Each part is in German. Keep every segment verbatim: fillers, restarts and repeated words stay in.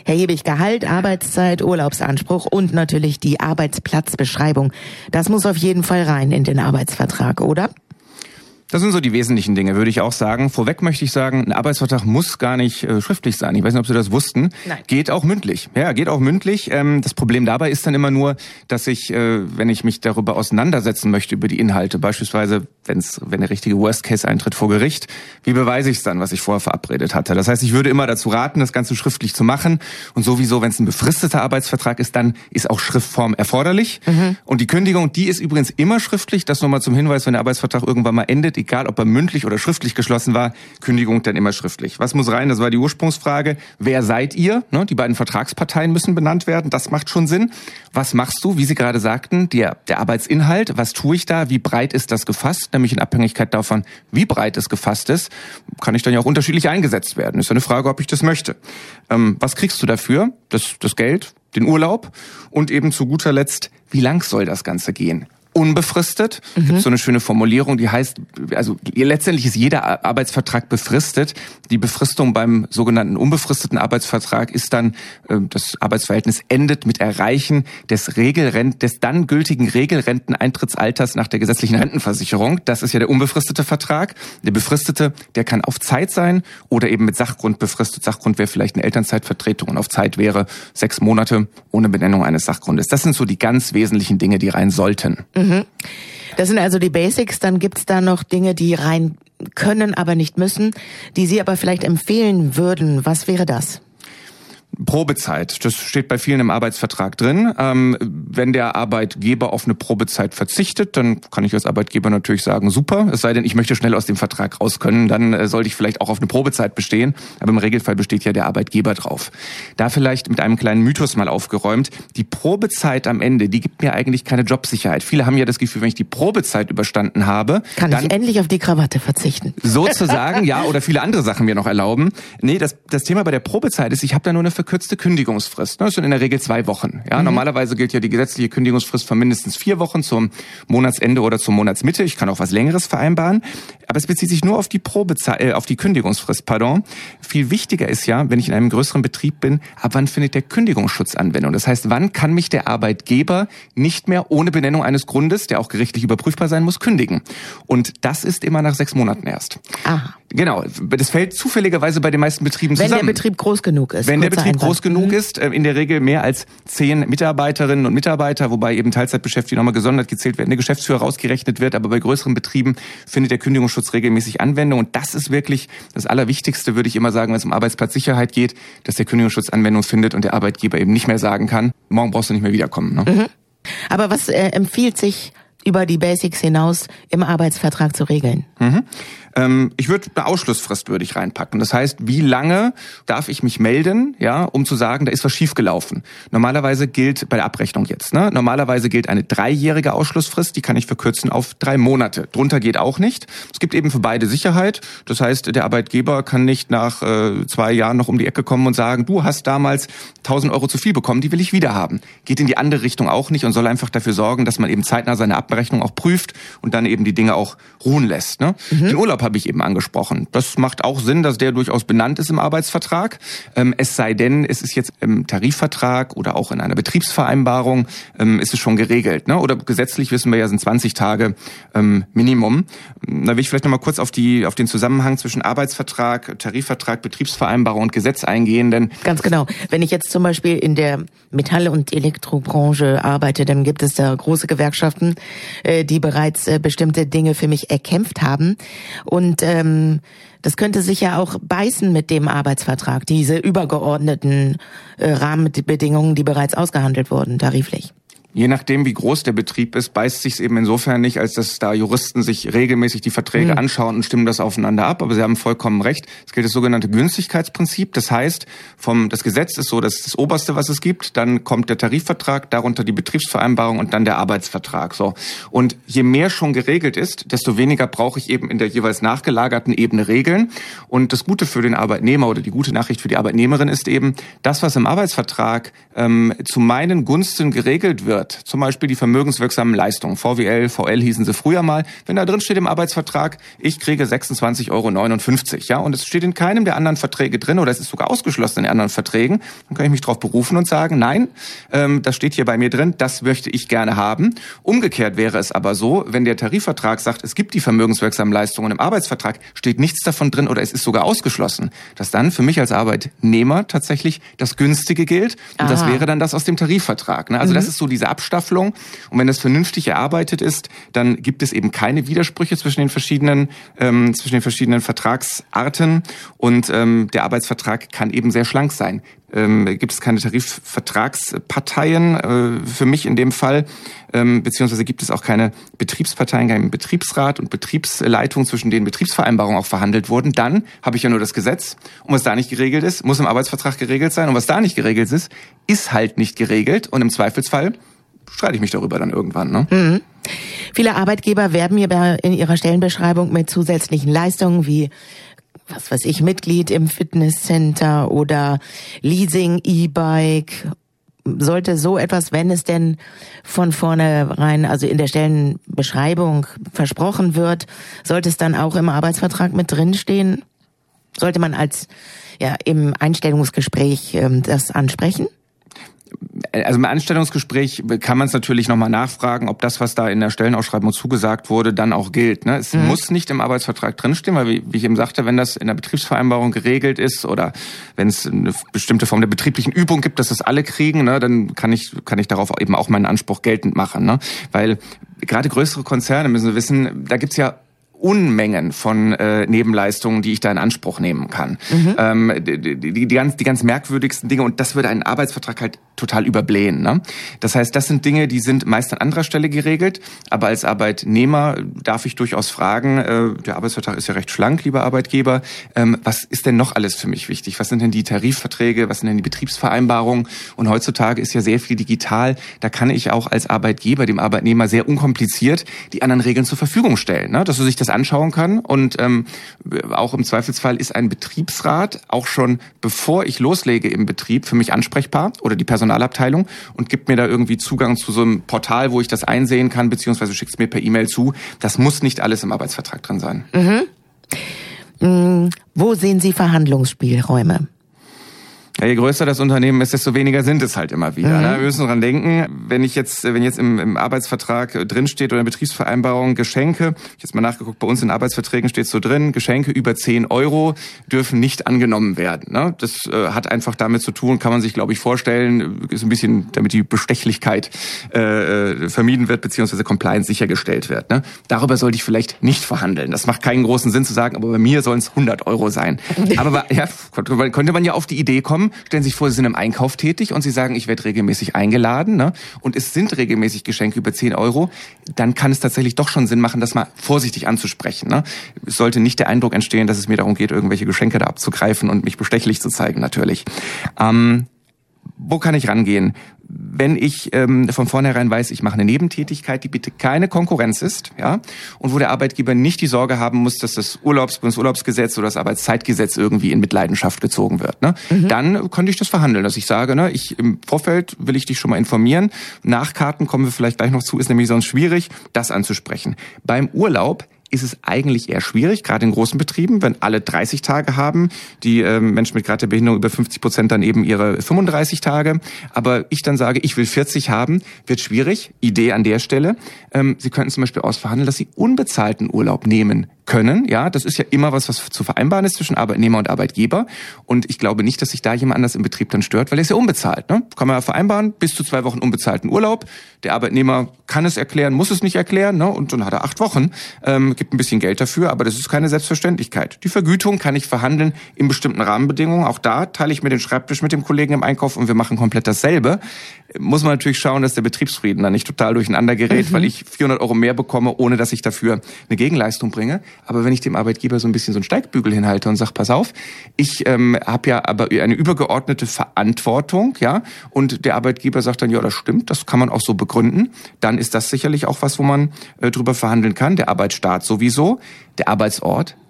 Erhebe ich Gehalt, Arbeitszeit, Urlaubsanspruch und natürlich die Arbeitsplatzbeschreibung. Das muss auf jeden Fall rein in den Arbeitsvertrag, oder? Das sind so die wesentlichen Dinge, würde ich auch sagen. Vorweg möchte ich sagen, ein Arbeitsvertrag muss gar nicht äh, schriftlich sein. Ich weiß nicht, ob Sie das wussten. Nein. Geht auch mündlich. Ja, geht auch mündlich. Ähm, das Problem dabei ist dann immer nur, dass ich, äh, wenn ich mich darüber auseinandersetzen möchte, über die Inhalte, beispielsweise, wenn's, wenn der richtige Worst Case eintritt vor Gericht, wie beweise ich es dann, was ich vorher verabredet hatte? Das heißt, ich würde immer dazu raten, das Ganze schriftlich zu machen. Und sowieso, wenn es ein befristeter Arbeitsvertrag ist, dann ist auch Schriftform erforderlich. Mhm. Und die Kündigung, die ist übrigens immer schriftlich. Das nochmal zum Hinweis, wenn der Arbeitsvertrag irgendwann mal endet, egal ob er mündlich oder schriftlich geschlossen war, Kündigung dann immer schriftlich. Was muss rein? Das war die Ursprungsfrage. Wer seid ihr? Ne, die beiden Vertragsparteien müssen benannt werden. Das macht schon Sinn. Was machst du? Wie Sie gerade sagten, der, der Arbeitsinhalt. Was tue ich da? Wie breit ist das gefasst? Nämlich in Abhängigkeit davon, wie breit es gefasst ist, kann ich dann ja auch unterschiedlich eingesetzt werden. Ist ja eine Frage, ob ich das möchte. Ähm, was kriegst du dafür? Das, das Geld, den Urlaub und eben zu guter Letzt, wie lang soll das Ganze gehen? Unbefristet. Mhm. Gibt so eine schöne Formulierung, die heißt, also letztendlich ist jeder Arbeitsvertrag befristet. Die Befristung beim sogenannten unbefristeten Arbeitsvertrag ist dann, äh, das Arbeitsverhältnis endet mit Erreichen des Regelrent, des dann gültigen Regelrenteneintrittsalters nach der gesetzlichen Rentenversicherung. Das ist ja der unbefristete Vertrag. Der befristete, der kann auf Zeit sein oder eben mit Sachgrund befristet. Sachgrund wäre vielleicht eine Elternzeitvertretung und auf Zeit wäre sechs Monate ohne Benennung eines Sachgrundes. Das sind so die ganz wesentlichen Dinge, die rein sollten. Mhm. Das sind also die Basics. Dann gibt's da noch Dinge, die rein können, aber nicht müssen, die Sie aber vielleicht empfehlen würden. Was wäre das? Probezeit, das steht bei vielen im Arbeitsvertrag drin. Ähm, wenn der Arbeitgeber auf eine Probezeit verzichtet, dann kann ich als Arbeitgeber natürlich sagen, super, es sei denn, ich möchte schnell aus dem Vertrag raus können, dann äh, sollte ich vielleicht auch auf eine Probezeit bestehen, aber im Regelfall besteht ja der Arbeitgeber drauf. Da vielleicht mit einem kleinen Mythos mal aufgeräumt, die Probezeit am Ende, die gibt mir eigentlich keine Jobsicherheit. Viele haben ja das Gefühl, wenn ich die Probezeit überstanden habe, kann dann ich endlich auf die Krawatte verzichten. Sozusagen, ja, oder viele andere Sachen mir noch erlauben. Nee, das, das Thema bei der Probezeit ist, ich habe da nur eine verkürzte Kündigungsfrist. Das sind in der Regel zwei Wochen. Ja, mhm. Normalerweise gilt ja die gesetzliche Kündigungsfrist von mindestens vier Wochen zum Monatsende oder zur Monatsmitte. Ich kann auch was Längeres vereinbaren. Aber es bezieht sich nur auf die Probezeit, äh, auf die Kündigungsfrist, pardon. Viel wichtiger ist ja, wenn ich in einem größeren Betrieb bin, ab wann findet der Kündigungsschutz Anwendung? Das heißt, wann kann mich der Arbeitgeber nicht mehr ohne Benennung eines Grundes, der auch gerichtlich überprüfbar sein muss, kündigen? Und das ist immer nach sechs Monaten erst. Aha. Genau, das fällt zufälligerweise bei den meisten Betrieben zusammen. Wenn der Betrieb groß genug ist. Wenn der Betrieb groß genug ist, in der Regel mehr als zehn Mitarbeiterinnen und Mitarbeiter, wobei eben Teilzeitbeschäftigte nochmal gesondert gezählt werden, der Geschäftsführer rausgerechnet wird, aber bei größeren Betrieben findet der Kündigungsschutz regelmäßig Anwendung. Und das ist wirklich das Allerwichtigste, würde ich immer sagen, wenn es um Arbeitsplatzsicherheit geht, dass der Kündigungsschutz Anwendung findet und der Arbeitgeber eben nicht mehr sagen kann, morgen brauchst du nicht mehr wiederkommen. Ne? Mhm. Aber was äh, empfiehlt sich über die Basics hinaus im Arbeitsvertrag zu regeln? Mhm. Ähm, ich würde eine Ausschlussfrist würde ich reinpacken. Das heißt, wie lange darf ich mich melden, ja, um zu sagen, da ist was schiefgelaufen. Normalerweise gilt bei der Abrechnung jetzt, ne? Normalerweise gilt eine dreijährige Ausschlussfrist, die kann ich verkürzen auf drei Monate. Drunter geht auch nicht. Es gibt eben für beide Sicherheit. Das heißt, der Arbeitgeber kann nicht nach äh, zwei Jahren noch um die Ecke kommen und sagen, du hast damals tausend Euro zu viel bekommen, die will ich wieder haben. Geht in die andere Richtung auch nicht und soll einfach dafür sorgen, dass man eben zeitnah seine Abrechnung auch prüft und dann eben die Dinge auch ruhen lässt. Ne? Mhm. Den Urlaub habe ich eben angesprochen. Das macht auch Sinn, dass der durchaus benannt ist im Arbeitsvertrag. Ähm, es sei denn, es ist jetzt im Tarifvertrag oder auch in einer Betriebsvereinbarung, ähm, ist es schon geregelt. Ne? Oder gesetzlich wissen wir ja, sind zwanzig Tage ähm, Minimum. Da will ich vielleicht noch mal kurz auf die auf den Zusammenhang zwischen Arbeitsvertrag, Tarifvertrag, Betriebsvereinbarung und Gesetz eingehen. Denn ganz genau. Wenn ich jetzt zum Beispiel in der Metall- und Elektrobranche arbeite, dann gibt es da große Gewerkschaften, die bereits bestimmte Dinge für mich erkämpft haben. Und ähm, das könnte sich ja auch beißen mit dem Arbeitsvertrag, diese übergeordneten äh, Rahmenbedingungen, die bereits ausgehandelt wurden, tariflich. Je nachdem, wie groß der Betrieb ist, beißt sich es eben insofern nicht, als dass da Juristen sich regelmäßig die Verträge mhm. anschauen und stimmen das aufeinander ab. Aber Sie haben vollkommen recht. Es gilt das sogenannte Günstigkeitsprinzip. Das heißt, vom das Gesetz ist so, das ist das Oberste, was es gibt. Dann kommt der Tarifvertrag, darunter die Betriebsvereinbarung und dann der Arbeitsvertrag. So. Und je mehr schon geregelt ist, desto weniger brauche ich eben in der jeweils nachgelagerten Ebene Regeln. Und das Gute für den Arbeitnehmer oder die gute Nachricht für die Arbeitnehmerin ist eben, das, was im Arbeitsvertrag ähm, zu meinen Gunsten geregelt wird, wird, zum Beispiel die vermögenswirksamen Leistungen, V W L, V L hießen sie früher mal, wenn da drin steht im Arbeitsvertrag, ich kriege sechsundzwanzig Euro neunundfünfzig, ja, und es steht in keinem der anderen Verträge drin oder es ist sogar ausgeschlossen in den anderen Verträgen, dann kann ich mich darauf berufen und sagen, nein, ähm, das steht hier bei mir drin, das möchte ich gerne haben. Umgekehrt wäre es aber so, wenn der Tarifvertrag sagt, es gibt die vermögenswirksamen Leistungen im Arbeitsvertrag, steht nichts davon drin oder es ist sogar ausgeschlossen, dass dann für mich als Arbeitnehmer tatsächlich das Günstige gilt und Aha. das wäre dann das aus dem Tarifvertrag. Ne? Also mhm. das ist so diese Abstaffelung und wenn das vernünftig erarbeitet ist, dann gibt es eben keine Widersprüche zwischen den verschiedenen ähm, zwischen den verschiedenen Vertragsarten und ähm, der Arbeitsvertrag kann eben sehr schlank sein. Ähm, gibt es keine Tarifvertragsparteien äh, für mich in dem Fall, ähm, beziehungsweise gibt es auch keine Betriebsparteien, keinen Betriebsrat und Betriebsleitung, zwischen denen Betriebsvereinbarungen auch verhandelt wurden. Dann habe ich ja nur das Gesetz und was da nicht geregelt ist, muss im Arbeitsvertrag geregelt sein und was da nicht geregelt ist, ist halt nicht geregelt und im Zweifelsfall streite ich mich darüber dann irgendwann. Ne? Mhm. Viele Arbeitgeber werben ja in ihrer Stellenbeschreibung mit zusätzlichen Leistungen wie was weiß ich, Mitglied im Fitnesscenter oder Leasing, E-Bike. Sollte so etwas, wenn es denn von vornherein, also in der Stellenbeschreibung versprochen wird, sollte es dann auch im Arbeitsvertrag mit drinstehen? Sollte man als ja im Einstellungsgespräch ähm, das ansprechen? Also im Anstellungsgespräch kann man es natürlich nochmal nachfragen, ob das, was da in der Stellenausschreibung zugesagt wurde, dann auch gilt. Ne? Es mhm. muss nicht im Arbeitsvertrag drinstehen, weil wie, wie ich eben sagte, wenn das in der Betriebsvereinbarung geregelt ist oder wenn es eine bestimmte Form der betrieblichen Übung gibt, dass das alle kriegen, ne, dann kann ich kann ich darauf eben auch meinen Anspruch geltend machen. Ne? Weil gerade größere Konzerne müssen wir wissen, da gibt's ja Unmengen von äh, Nebenleistungen, die ich da in Anspruch nehmen kann. Mhm. Ähm, die, die, die, ganz, die ganz merkwürdigsten Dinge und das würde einen Arbeitsvertrag halt total überblähen. Ne? Das heißt, das sind Dinge, die sind meist an anderer Stelle geregelt, aber als Arbeitnehmer darf ich durchaus fragen, äh, der Arbeitsvertrag ist ja recht schlank, lieber Arbeitgeber, ähm, was ist denn noch alles für mich wichtig? Was sind denn die Tarifverträge, was sind denn die Betriebsvereinbarungen? Und heutzutage ist ja sehr viel digital, da kann ich auch als Arbeitgeber dem Arbeitnehmer sehr unkompliziert die anderen Regeln zur Verfügung stellen, ne? Dass er sich das anschauen kann und ähm, auch im Zweifelsfall ist ein Betriebsrat auch schon, bevor ich loslege im Betrieb, für mich ansprechbar oder die Personalabteilung und gibt mir da irgendwie Zugang zu so einem Portal, wo ich das einsehen kann, beziehungsweise schickt es mir per E-Mail zu. Das muss nicht alles im Arbeitsvertrag drin sein. Mhm. Mhm. Wo sehen Sie Verhandlungsspielräume? Ja, je größer das Unternehmen ist, desto weniger sind es halt immer wieder. Mhm. Ne? Wir müssen dran denken, wenn ich jetzt, wenn jetzt im, im Arbeitsvertrag drinsteht oder in der Betriebsvereinbarung Geschenke, ich habe jetzt mal nachgeguckt, bei uns in Arbeitsverträgen steht so drin, Geschenke über zehn Euro dürfen nicht angenommen werden. Ne? Das äh, hat einfach damit zu tun, kann man sich, glaube ich, vorstellen, ist ein bisschen, damit die Bestechlichkeit äh, vermieden wird, beziehungsweise Compliance sichergestellt wird. Ne? Darüber sollte ich vielleicht nicht verhandeln. Das macht keinen großen Sinn zu sagen, aber bei mir sollen es hundert Euro sein. Aber ja, konnte, konnte man ja auf die Idee kommen, stellen Sie sich vor, Sie sind im Einkauf tätig und Sie sagen, ich werde regelmäßig eingeladen, ne? Und es sind regelmäßig Geschenke über zehn Euro, dann kann es tatsächlich doch schon Sinn machen, das mal vorsichtig anzusprechen. Ne? Es sollte nicht der Eindruck entstehen, dass es mir darum geht, irgendwelche Geschenke da abzugreifen und mich bestechlich zu zeigen, natürlich. Ähm, wo kann ich rangehen? Wenn ich ähm, von vornherein weiß, ich mache eine Nebentätigkeit, die bitte keine Konkurrenz ist, ja, und wo der Arbeitgeber nicht die Sorge haben muss, dass das Urlaubs- Bundesurlaubsgesetz oder das Arbeitszeitgesetz irgendwie in Mitleidenschaft gezogen wird, ne? Mhm. Dann könnte ich das verhandeln, dass ich sage, ne, ich im Vorfeld will ich dich schon mal informieren. Nachkarten kommen wir vielleicht gleich noch zu, ist nämlich sonst schwierig, das anzusprechen. Beim Urlaub ist es eigentlich eher schwierig, gerade in großen Betrieben, wenn alle dreißig Tage haben, die äh, Menschen mit gerade der Behinderung über fünfzig Prozent dann eben ihre fünfunddreißig Tage, aber ich dann sage, ich will vierzig haben, wird schwierig. Idee an der Stelle. Ähm, Sie könnten zum Beispiel ausverhandeln, dass Sie unbezahlten Urlaub nehmen können. Ja, das ist ja immer was, was zu vereinbaren ist zwischen Arbeitnehmer und Arbeitgeber. Und ich glaube nicht, dass sich da jemand anders im Betrieb dann stört, weil er ist ja unbezahlt. Ne? Kann man ja vereinbaren, bis zu zwei Wochen unbezahlten Urlaub. Der Arbeitnehmer kann es erklären, muss es nicht erklären, ne? Und dann hat er acht Wochen. Ähm, gibt ein bisschen Geld dafür, aber das ist keine Selbstverständlichkeit. Die Vergütung kann ich verhandeln in bestimmten Rahmenbedingungen. Auch da teile ich mir den Schreibtisch mit dem Kollegen im Einkauf und wir machen komplett dasselbe. Muss man natürlich schauen, dass der Betriebsfrieden dann nicht total durcheinander gerät, mhm. weil ich vierhundert Euro mehr bekomme, ohne dass ich dafür eine Gegenleistung bringe. Aber wenn ich dem Arbeitgeber so ein bisschen so einen Steigbügel hinhalte und sage, pass auf, ich ähm, habe ja aber eine übergeordnete Verantwortung, ja, und der Arbeitgeber sagt dann, ja, das stimmt, das kann man auch so begründen, dann ist das sicherlich auch was, wo man äh, drüber verhandeln kann. Der Arbeitsstaat sowieso, der Arbeitsort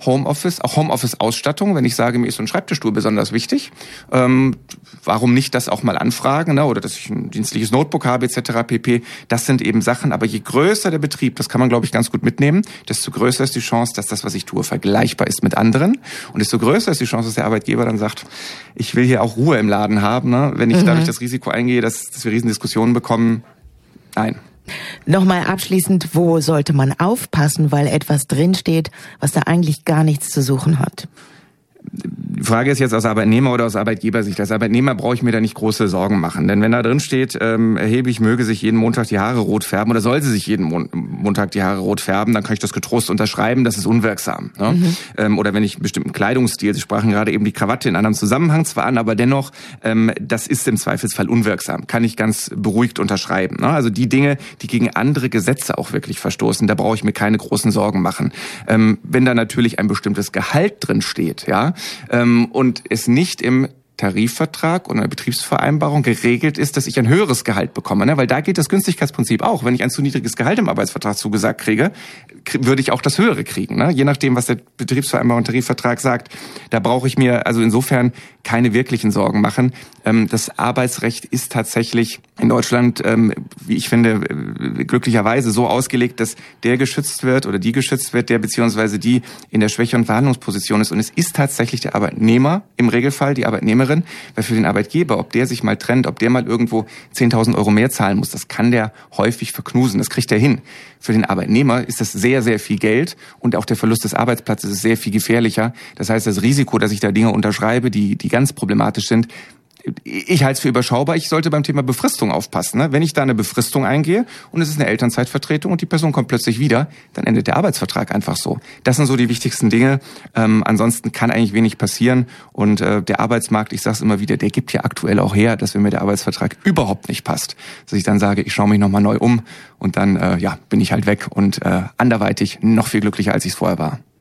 Homeoffice, auch Homeoffice-Ausstattung, wenn ich sage, mir ist so ein Schreibtischstuhl besonders wichtig, ähm, warum nicht das auch mal anfragen, ne? Oder dass ich ein dienstliches Notebook habe et cetera pp. Das sind eben Sachen, aber je größer der Betrieb, das kann man, glaube ich, ganz gut mitnehmen, desto größer ist die Chance, dass das, was ich tue, vergleichbar ist mit anderen und desto größer ist die Chance, dass der Arbeitgeber dann sagt, ich will hier auch Ruhe im Laden haben, ne? Wenn ich mhm. dadurch das Risiko eingehe, dass, dass wir Riesendiskussionen bekommen, nein. Nochmal abschließend, wo sollte man aufpassen, weil etwas drinsteht, was da eigentlich gar nichts zu suchen hat? Die Frage ist jetzt aus Arbeitnehmer- oder aus Arbeitgebersicht. Als Arbeitnehmer brauche ich mir da nicht große Sorgen machen. Denn wenn da drin steht, ähm, Herr Hebig möge sich jeden Montag die Haare rot färben oder soll sie sich jeden Mon- Montag die Haare rot färben, dann kann ich das getrost unterschreiben, das ist unwirksam. Ne? Mhm. Ähm, oder wenn ich einen bestimmten Kleidungsstil, Sie sprachen gerade eben die Krawatte in anderem Zusammenhang zwar an, aber dennoch, ähm, das ist im Zweifelsfall unwirksam. Kann ich ganz beruhigt unterschreiben. Ne? Also die Dinge, die gegen andere Gesetze auch wirklich verstoßen, da brauche ich mir keine großen Sorgen machen. Ähm, wenn da natürlich ein bestimmtes Gehalt drin steht, ja, ähm, und es nicht im Tarifvertrag oder einer Betriebsvereinbarung geregelt ist, dass ich ein höheres Gehalt bekomme, ne? Weil da geht das Günstigkeitsprinzip auch. Wenn ich ein zu niedriges Gehalt im Arbeitsvertrag zugesagt kriege, würde ich auch das höhere kriegen, ne? Je nachdem, was der Betriebsvereinbarung und Tarifvertrag sagt. Da brauche ich mir also insofern keine wirklichen Sorgen machen. Das Arbeitsrecht ist tatsächlich in Deutschland, wie ich finde, glücklicherweise so ausgelegt, dass der geschützt wird oder die geschützt wird, der beziehungsweise die in der schwächeren Verhandlungsposition ist. Und es ist tatsächlich der Arbeitnehmer im Regelfall, die Arbeitnehmerin, weil für den Arbeitgeber, ob der sich mal trennt, ob der mal irgendwo zehntausend Euro mehr zahlen muss, das kann der häufig verknusen, das kriegt er hin. Für den Arbeitnehmer ist das sehr, sehr viel Geld und auch der Verlust des Arbeitsplatzes ist sehr viel gefährlicher. Das heißt, das Risiko, dass ich da Dinge unterschreibe, die, die ganz problematisch sind, ich halte es für überschaubar. Ich sollte beim Thema Befristung aufpassen. Ne? Wenn ich da eine Befristung eingehe und es ist eine Elternzeitvertretung und die Person kommt plötzlich wieder, dann endet der Arbeitsvertrag einfach so. Das sind so die wichtigsten Dinge. Ähm, ansonsten kann eigentlich wenig passieren. Und äh, der Arbeitsmarkt, ich sage es immer wieder, der gibt ja aktuell auch her, dass wenn mir der Arbeitsvertrag überhaupt nicht passt, dass ich dann sage, ich schaue mich nochmal neu um und dann äh, ja bin ich halt weg und äh, anderweitig noch viel glücklicher, als ich es vorher war.